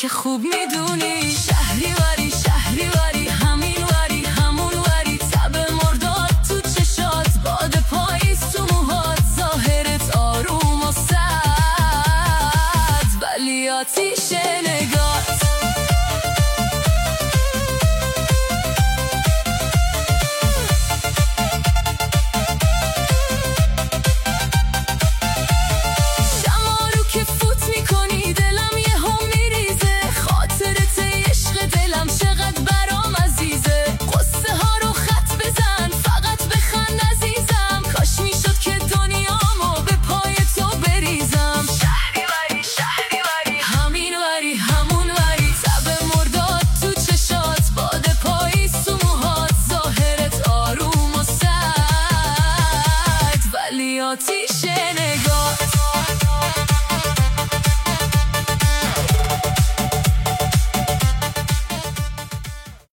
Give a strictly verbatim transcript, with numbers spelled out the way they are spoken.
که خوب میدونی. شهری وری شهری وری همین وری همون وری، تب مرداد تو چشات، باد پاییز تو موهات، ظاهرت آروم و سرد ولی آتیش نگات. آتیش نگات